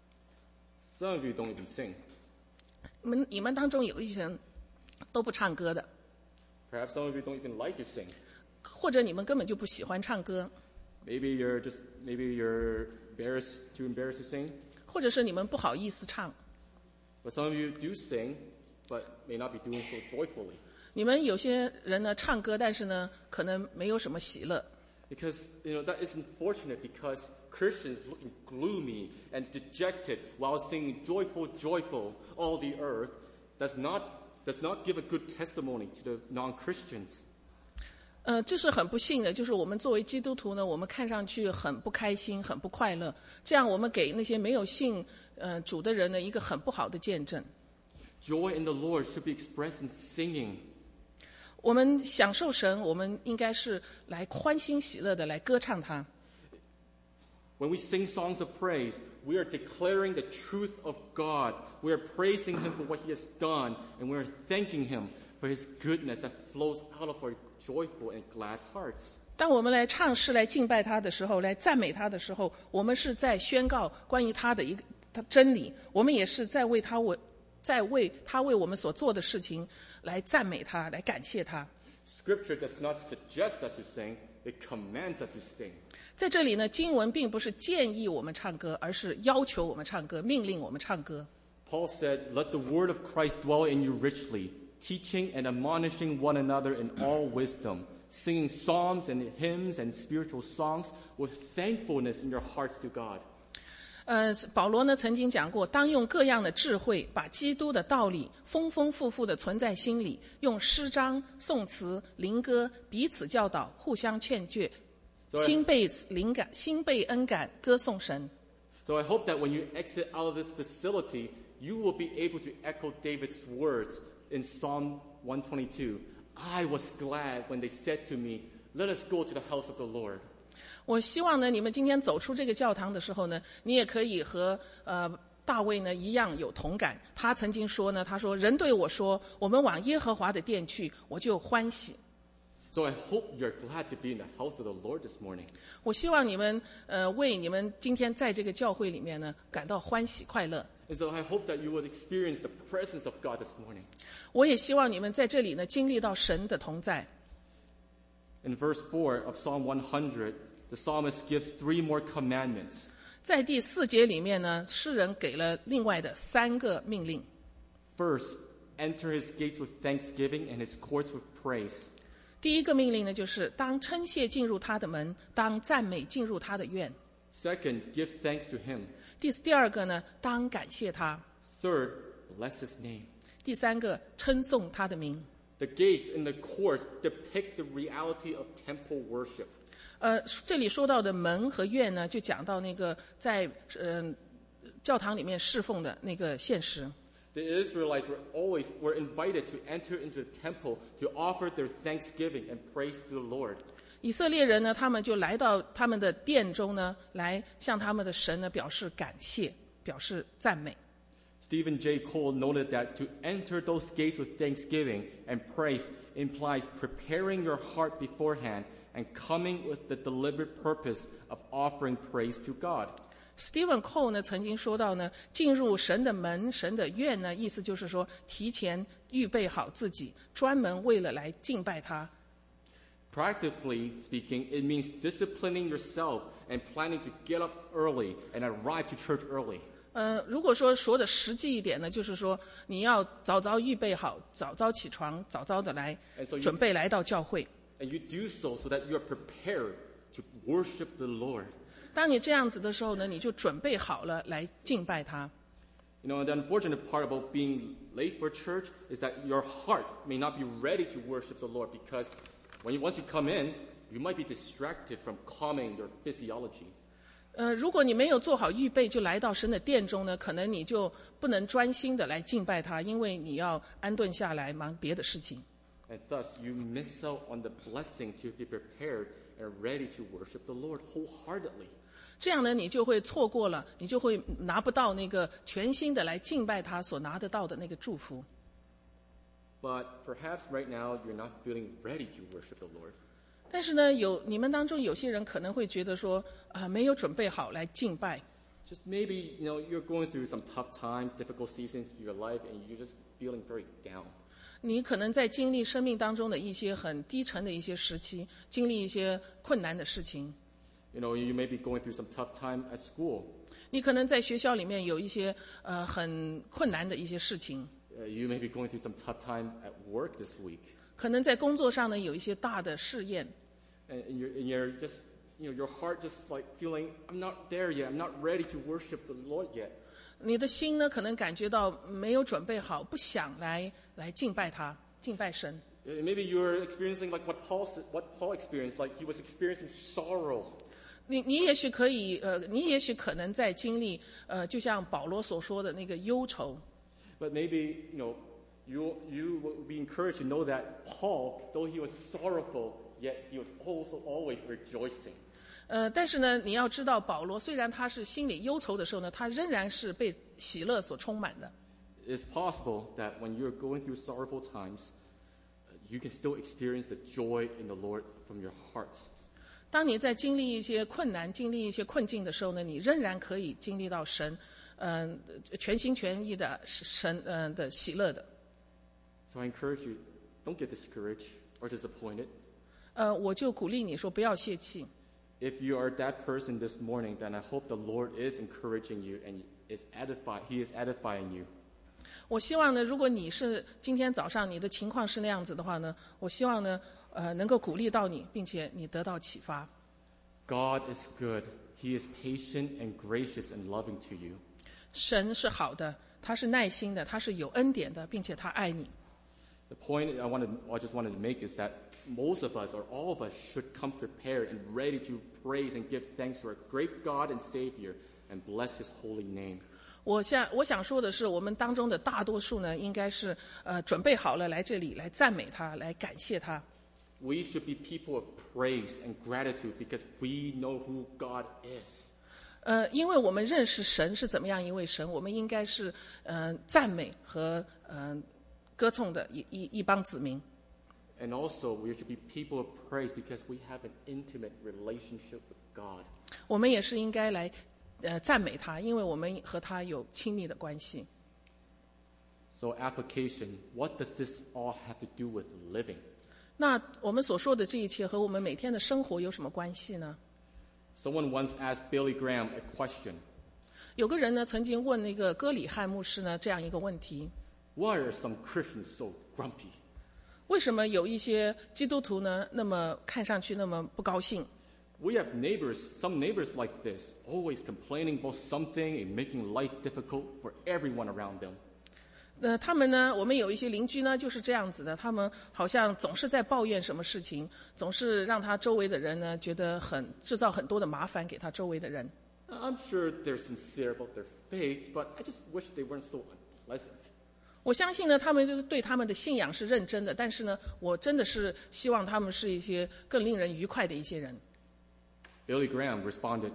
Some of you don't even sing.
你们你们当中有一些人都不唱歌的，
Perhaps some of you don't even like to sing.
或者你们根本就不喜欢唱歌，
Maybe you're just maybe you're embarrassed too embarrassed to sing.
或者是你们不好意思唱。
But some of you do sing, but may not be doing so joyfully.
你们有些人呢唱歌，但是呢可能没有什么喜乐。
Because, you know, that is unfortunate because Christians looking gloomy and dejected while singing joyful, joyful, all the earth does not, does not give a good testimony to the non-Christians.
呃，这是很不幸的，就是我们作为基督徒呢，我们看上去很不开心，很不快乐，这样我们给那些没有信呃主的人呢一个很不好的见证。
Joy in the Lord should be expressed in singing.
我们享受神，我们应该是来欢欣喜乐的来歌唱他。
When we sing songs of praise, we are declaring the truth of God. We are praising Him for what He has done, and we are thanking Him for His goodness that flows out of our joyful and glad hearts.
当我们来唱诗、来敬拜他的时候，来赞美他的时候，我们是在宣告关于他的一个他真理，我们也是在为他为在为他为我们所做的事情来赞美他，来感谢他。
Scripture does not suggest us to sing, it commands us to sing.
在这里呢，经文并不是建议我们唱歌，而是要求我们唱歌，命令我们唱歌。
Paul said, "Let the word of Christ dwell in you richly, teaching and admonishing one another in all wisdom, singing psalms and hymns and spiritual songs with thankfulness in your hearts to God."
呃，保罗呢曾经讲过，当用各样的智慧，把基督的道理丰丰富富的存在心里，用诗章、颂词、灵歌彼此教导，互相劝诫，心被灵感，心被恩感，歌颂神。
So I hope that when you exit out of this facility, you will be able to echo David's words in Psalm one twenty-two. I was glad when they said to me, "Let us go to the house of the Lord."
我希望呢，你们今天走出这个教堂的时候呢，你也可以和呃大卫呢一样有同感。他曾经说呢，他说：“人对我说，我们往耶和华的殿去，我就欢喜。”
So I hope you're glad to be in the house of the Lord this morning.
我希望你们呃为你们今天在这个教会里面呢感到欢喜快乐。
And so I hope that you would experience the presence of God this morning.
我也希望你们在这里呢经历到神的同在。
In verse four of Psalm one hundred, the psalmist gives three more commandments.
在第四节里面呢，诗人给了另外的三个命令。
First, enter his gates with thanksgiving and his courts with praise.
第一个命令呢，就是当称谢进入他的门，当赞美进入他的院。
Second, give thanks to him.
第第二个呢，当感谢他。
Third, bless his name.
第三个，称颂他的名。
The gates and the courts depict the reality of temple worship.
呃，这里说到的门和院呢，就讲到那个在嗯、呃、教堂里面侍奉的那个现实。
The Israelites were always were invited to enter into the temple to offer their thanksgiving and praise to the Lord.
以色列人呢，他们就来到他们的殿中呢，来向他们的神呢表示感谢，表示赞美。
Stephen J. Cole noted that to enter those gates with thanksgiving and praise implies preparing your heart beforehand and coming with the deliberate purpose of offering praise to God.
Stephen Cole 呢曾经说到呢，进入神的门、神的院呢，意思就是说提前预备好自己，专门为了来敬拜他。
Practically speaking, it means disciplining yourself and planning to get up early and arrive to church early.
呃，如果说说的实际一点呢，就是说你要早早预备好，早早起床，早早的来
so you,
准备来到教会。
And you do so so that you are prepared to worship the Lord.
当你这样子的时候呢，你就准备好了来敬拜他。
You know, the unfortunate part about being late for church is that your heart may not be ready to worship the Lord because when you, once you come in, you might be distracted from calming your physiology.
呃，如果你没有做好预备，就来到神的殿中呢，可能你就不能专心的来敬拜他，因为你要安顿下来忙别的事情。
And thus, you miss out on the blessing to be prepared and ready to worship the Lord wholeheartedly.
这样呢，你就会错过了，你就会拿不到那个全心的来敬拜他所拿得到的那个祝福。
But perhaps right now you're not feeling ready to worship the Lord.
但是呢，有你们当中有些人可能会觉得说，啊、呃，没有准备好来敬拜。
Just maybe, you know, you're going through some tough times, difficult seasons in your life, and you're just feeling very down.
你可能在经历生命当中的一些很低沉的一些时期，经历一些困难的事情。
You know, you may be going through some tough time at school.
你可能在学校里面有一些呃很困难的一些事情。
Uh, you may be going through some tough time at work this week.
可能在工作上呢有一些大的试验。
And you're, and you're just, you know, your heart just like feeling, I'm not there yet. I'm not ready to worship the Lord yet.
你的心呢可能感觉到没有准备好，不想来来敬拜他，敬拜神。
Uh, Maybe you're experiencing like what Paul s- what Paul experienced, like he was experiencing sorrow.
你你也许可以，呃，你也许可能在经历，呃，就像保罗所说的那个忧愁。
But maybe, you know, you you will be encouraged to know that Paul, though he was sorrowful, yet he was also always rejoicing.
呃，但是呢，你要知道，保罗虽然他是心里忧愁的时候呢，他仍然是被喜乐所充满的。
It's possible that when you're going through sorrowful times, uh, you can still experience the joy in the Lord from your heart.
当你在经历一些困难、经历一些困境的时候呢，你仍然可以经历到神，嗯、呃，全心全意的神，嗯、呃、的喜乐的。
So I encourage you, don't get discouraged or disappointed.
呃，我就鼓励你说，不要泄气。
If you are that person this morning, then I hope the Lord is encouraging you and is edify, He is edifying you.
我希望呢，如果你是今天早上你的情况是那样子的话呢，我希望呢，呃，能够鼓励到你，并且你得到启发。
God is good. He is patient and gracious and loving to you.
神是好的，他是耐心的，他是有恩典的，并且他爱你。
The point I wanted, I just wanted to make is that most of us, or all of us, should come prepared and ready to praise and give thanks to our great God and Savior and bless His holy name.
我想我想说的是，我们当中的大多数呢，应该是呃准备好了来这里来赞美他，来感谢他。
We should be people of praise and gratitude because we know who God is.
呃，因为我们认识神是怎么样一位神，我们应该是呃赞美和呃歌颂的一一一帮子民。
And also, we should be people of praise because we have an intimate relationship with God.
我们也是应该来呃赞美他，因为我们和他有亲密的关系。
So, application, what does this all have to do with living?
那我们所说的这一切和我们每天的生活有什么关系呢？
Someone once asked Billy Graham a question.
有个人呢曾经问那个哥里汉牧师呢这样一个问题：
Why are some Christians so grumpy?
为什么有一些基督徒呢那么看上去那么不高兴？
We have neighbors, some neighbors like this, always complaining about something and making life difficult for everyone around them.
呃，他们呢，我们有一些邻居呢，就是这样子的，他们好像总是在抱怨什么事情，总是让他周围的人呢觉得很制造很多的麻烦给他周围的人。
I'm sure they're sincere about their faith, but I just wish they weren't so unpleasant.
我相信呢，他们对他们的信仰是认真的，但是呢，我真的是希望他们是一些更令人愉快的一些人。
Billy Graham responded,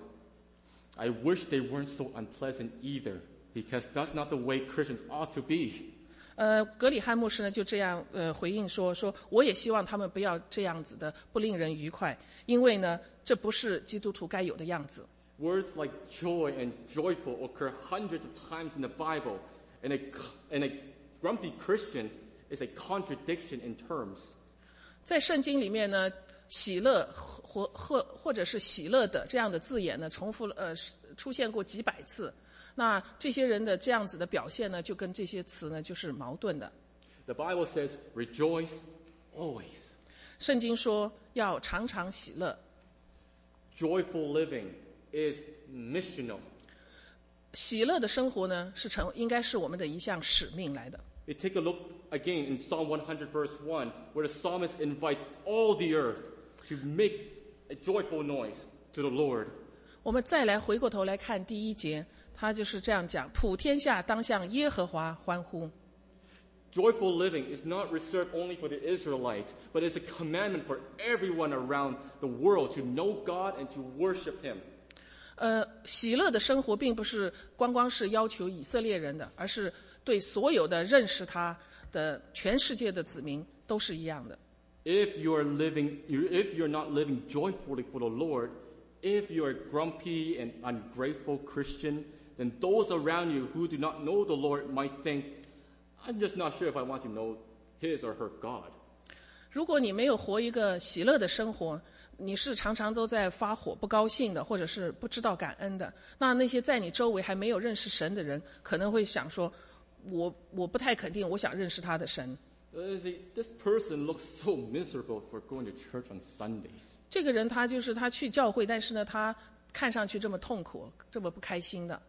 I wish they weren't so unpleasant either, because that's not the way Christians ought to be.
呃，格里汉牧师呢就这样呃回应说说，我也希望他们不要这样子的，不令人愉快，因为呢，这不是基督徒该有的样子。
Words like joy and joyful occur hundreds of times in the Bible, and a, and a grumpy Christian is a contradiction in terms.
在圣经里面呢，喜乐或或或者是喜乐的这样的字眼呢，重复呃出现过几百次。那这些人的这样子的表现呢，就跟这些词呢就是矛盾的。
The Bible says, rejoice always.
圣经说要常常喜乐，
Joyful living is missional.
喜乐的生活呢是成应该是我们的一项使命来的。
We take a look again in Psalm one hundred verse one, where the psalmist invites all the earth to make a joyful noise to the Lord.
我们再来回过头来看第一节，他就是这样讲：普天下当向耶和华欢呼。
Joyful living is not reserved only for the Israelites, but is a commandment for everyone around the world to know God and to worship Him.
呃，喜乐的生活并不是光光是要求以色列人的，而是对所有的认识他的全世界的子民都是一样的。
If you are living, if you're not living joyfully for the Lord, if you are a grumpy and ungrateful Christian, then those around you who do not know the Lord might think, I'm just not sure if I want to know his or her God.
如果你没有活一个喜乐的生活，你是常常都在发火、不高兴的，或者是不知道感恩的，那那些在你周围还没有认识神的人，可能会想说，我我不太肯定，我想认识他的神。
Uh, see, this person looks so miserable for going to church on Sundays.
这个人他就是他去教会，但是呢，他看上去这么痛苦，这么不开心的。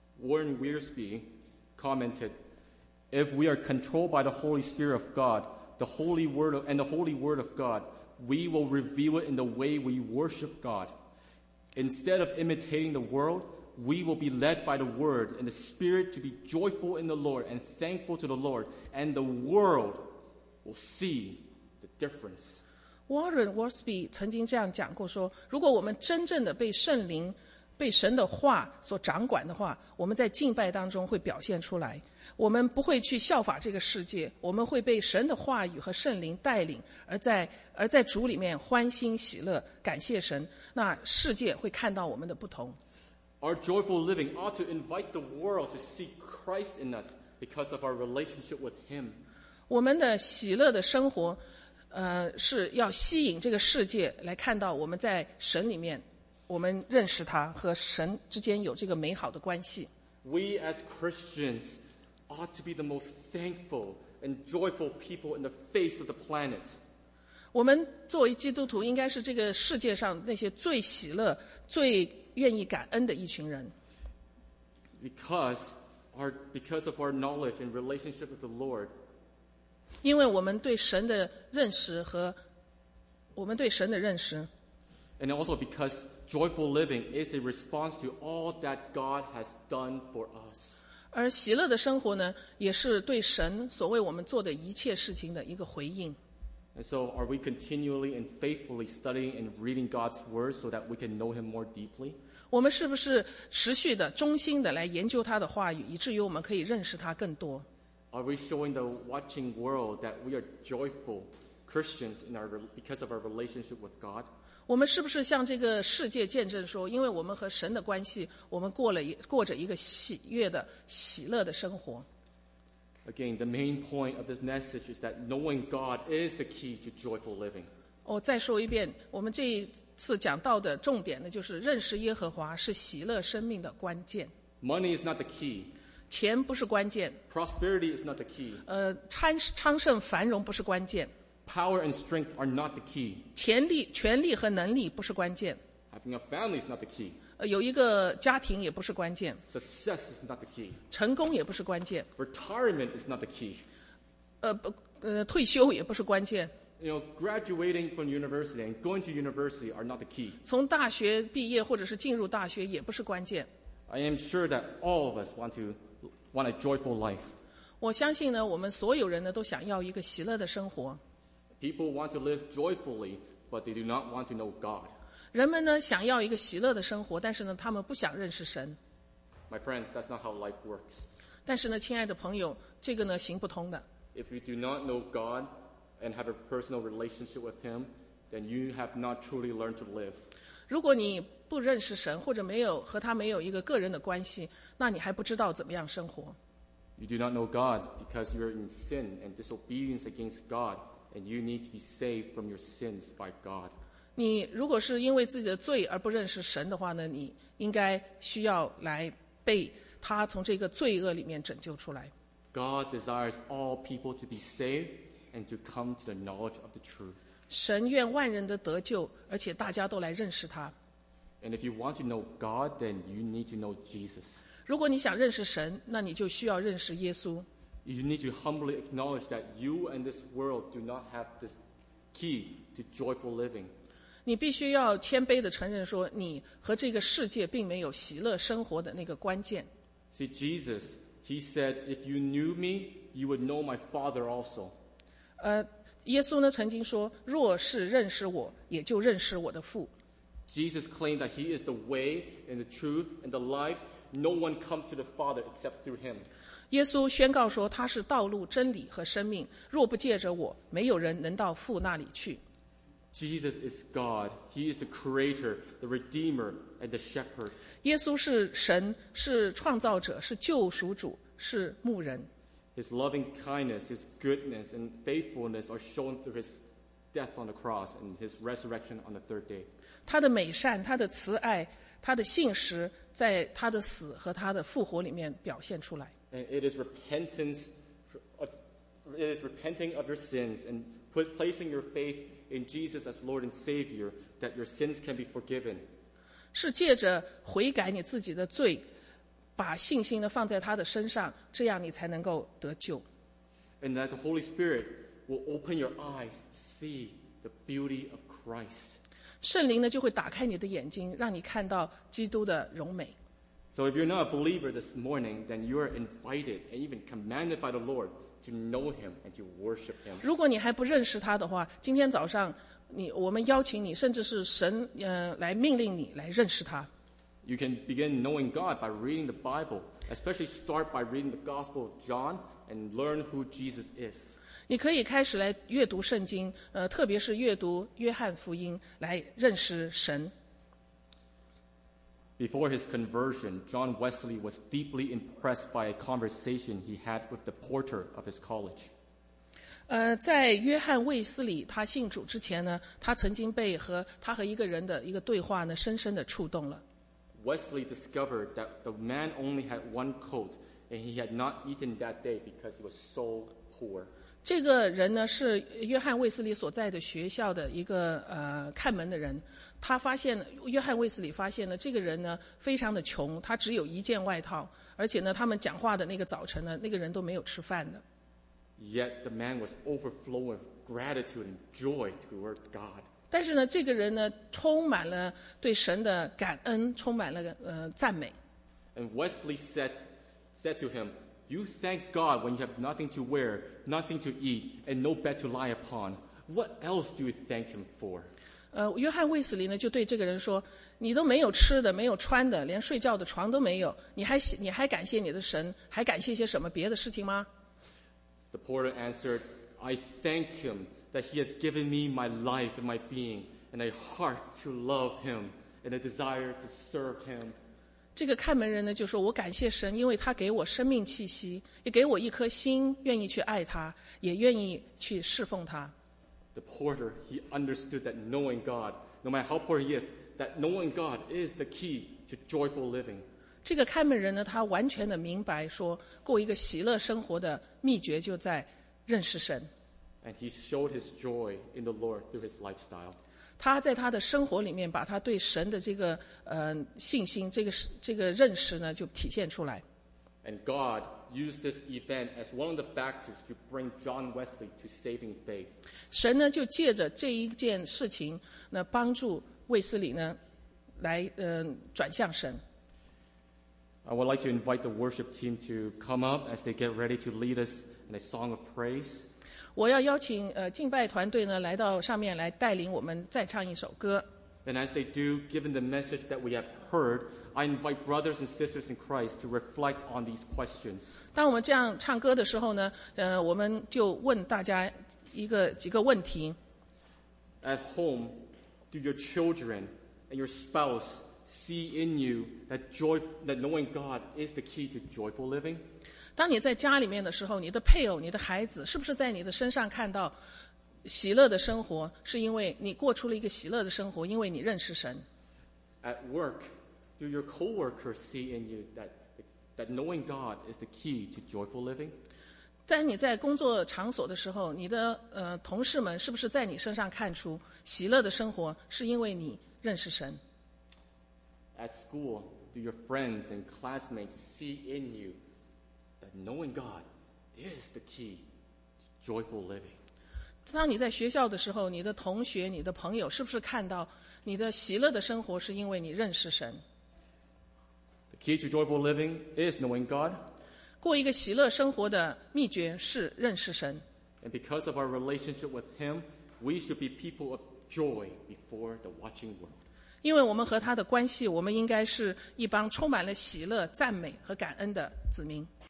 Warren Wiersbe commented, if we are controlled by the Holy Spirit of God, the holy word of, and the holy word of God, we will reveal it in the way we worship God. Instead of imitating the world, we will be led by the word and the Spirit to be joyful in the Lord and thankful to the Lord, and the world will see the difference.
Warren Worsby 曾经这样讲过说，如果我们真正的被圣灵、被神的话所掌管的话，我们在敬拜当中会表现出来。我们不会去效法这个世界，我们会被神的话语和圣灵带领，而在而在主里面欢欣喜乐，感谢神。那世界会看到我们的不同。
Our joyful living ought to invite the world to see Christ in us because of our relationship with Him.
我们的喜乐的生活，呃，是要吸引这个世界来看到我们在神里面，我们认识他和神之间有这个美好的关系。
We as Christians ought to be the most thankful and joyful people in the face of the planet.
我们作为基督徒，应该是这个世界上那些最喜乐、最愿意感恩的一群人。
Because our, because of our knowledge and relationship with the Lord.
因为我们对神的认识和我们对神的认识。
And also because joyful living is a response to all that God has done for us.
而喜乐的生活呢，也是对神所为我们做的一切事情的一个回应。
And so are we continually and faithfully studying and reading God's word so that we can know Him more deeply?
我们是不是持续的、忠心的来研究他的话语，以至于我们可以认识他更多？
Are we showing the watching world that we are joyful Christians in our, because of our relationship with God?
我们是不是向这个世界见证说，因为我们和神的关系，我们过了过着一个喜悦的、喜乐的生活？
Again, the main point of this message is that knowing God is the key to joyful living.
我再说一遍，我们这一次讲到的重点呢，就是认识耶和华是喜乐生命的关键。
Money is not the key.
钱不是关键，
Prosperity is not the key.
呃，昌昌盛繁荣不是关键，
Power and strength are not the key.
权力、权力和能力不是关键，
Having a family is not the key.
呃，有一个家庭也不是关键，
Success is not the key.
成功也不是关键，
Retirement is not the key.
呃不呃退休也不是关键，
You know, graduating from university and going to university are not the key.
从大学毕业或者是进入大学也不是关键。
I am sure that all of us want to want a joyful life.
我相信呢，我们所有人呢都想要一个喜乐的生活。
People want to live joyfully, but they do not want to know God.
人们呢想要一个喜乐的生活，但是呢他们不想认识神。
My friends, that's not how life works.
但是呢，亲爱的朋友，这个呢行不通的。
If you do not know God and have a personal relationship with Him, then you have not truly learned to live.
如果你不认识神，或者没有和他没有一个个人的关系，那你还不知道怎么样生活。
You do not know God because you are in sin and disobedience against God, and you need to be saved from your sins by God.
你如果是因为自己的罪而不认识神的话呢，你应该需要来被他从这个罪恶里面拯救出来。
God desires all people to be saved and to come to the knowledge of the truth.
神愿万人的得救，而且大家都来认识他。
And if you want to know God, then you need to know Jesus.
如果你想认识神，那你就需要认识耶稣。
You need to humbly acknowledge that you and this world do not have this key to joyful living.
你必须要谦卑地承认说，你和这个世界并没有喜乐生活的那个关键。
See, Jesus, He said, if you knew me, you would know my Father also.
呃，耶稣呢曾经说，若是认识我，也就认识我的父。
Jesus claimed that He is the way and the truth and the life. No one comes to the Father except through Him.
耶稣宣告说，他是道路、真理和生命，若不借着我，没有人能到父那里去。
Jesus is God. He is the creator, the redeemer, and the shepherd.
耶稣是神，是创造者，是救赎主，是牧人。
His loving kindness, His goodness, and faithfulness are shown through His death on the cross and His resurrection on the third day.
他的美善，他的慈爱，他的信实，在他的死和他的复活里面表现出来。
And it is repentance, of, it is repenting of your sins and put, placing your faith in Jesus as Lord and Savior that your sins can be forgiven.
是借着悔改你自己的罪，把信心呢放在他的身上，这样你才能够得救。
And that the Holy Spirit will open your eyes to see the beauty of Christ.
圣灵呢就会打开你的眼睛，让你看到基督的荣美。
So if you're not a believer this morning, then you are invited and even commanded by the Lord to know him and to worship him.
如果你还不认识他的话，今天早上你我们邀请你，甚至是神呃来命令你来认识他。
You can begin knowing God by reading the Bible, especially start by reading the Gospel of John and learn who Jesus is.
你可以开始来阅读圣经，呃，特别是阅读约翰福音，来认识神。
Before his conversion, John Wesley was deeply impressed by a conversation he had with the porter of his college.
呃，在约翰卫斯理他信主之前呢，他曾经被和他和一个人的一个对话呢，深深的触动了。
Wesley discovered that the man only had one coat, and he had not eaten that day because he was so poor.
这个人呢是约翰卫斯理所在的学校的一个呃看门的人，他发现约翰卫斯理发现呢，这个人呢非常的穷，他只有一件外套，而且呢他们讲话的那个早晨呢，那个人都没有吃饭的。
Yet the man was overflowing with gratitude and joy toward God.
但是呢，这个人呢充满了对神的感恩，充满了呃赞美。
And Wesley said said to him, "You thank God when you have nothing to wear, nothing to eat, and no bed to lie upon. What else do you thank him for?"
呃，约翰卫斯理呢就对这个人说：“你都没有吃的，没有穿的，连睡觉的床都没有，你还你还感谢你的神，还感谢些什么别的事情吗？”
The porter answered, "I thank him that he has given me my life and my being, and a heart to love him, and a desire to serve him."
这个看门人呢就说：“我感谢神，因为他给我生命气息，也给我一颗心，愿意去爱他，也愿意去侍奉他。”
The porter, he understood that knowing God, no matter how poor he is, that knowing God is the key to joyful living.
这个看门人呢，他完全的明白说，过一个喜乐生活的秘诀就在认识神。
And he showed his joy in the Lord through his lifestyle.
他在他的生活里面，把他对神的这个呃信心、这个这个认识呢，就体现出来。
And God used this event as one of the factors to bring John Wesley to saving faith.
神呢，就借着这一件事情，呢，帮助卫斯理呢，来呃转向神。
I would like to invite the worship team to come up as they get ready to lead us in a song of praise.
我要邀请呃敬拜团队呢来到上面来带领我们再唱一首歌。
And as they do, given the message that we have heard, I invite brothers and sisters in Christ to reflect on these questions.
当我们这样唱歌的时候呢，呃，我们就问大家一个几个问题。
At home, do your children and your spouse see in you that joy, that knowing God is the key to joyful living?
当你在家里面的时候，你的配偶、你的孩子，是不是在你的身上看到喜乐的生活？是因为你过出了一个喜乐的生活，因为你认识神。
At work, do your coworkers see in you that that knowing God is the key to joyful living?
在你在工作场所的时候，你的呃同事们是不是在你身上看出喜乐的生活，是因为你认识神？
At school, do your friends and classmates see in you that knowing God is the key to joyful living?
当你在学校的时候，你的同学、你的朋友是不是看到你的喜乐的生活是因为你认识神？
The key to joyful living is knowing God.
过一个喜乐生活的秘诀是认识神。
And because of our relationship with Him, we should be people of joy before the watching world.
因为我们和他的关系，我们应该是一帮充满了喜乐、赞美和感恩的子民。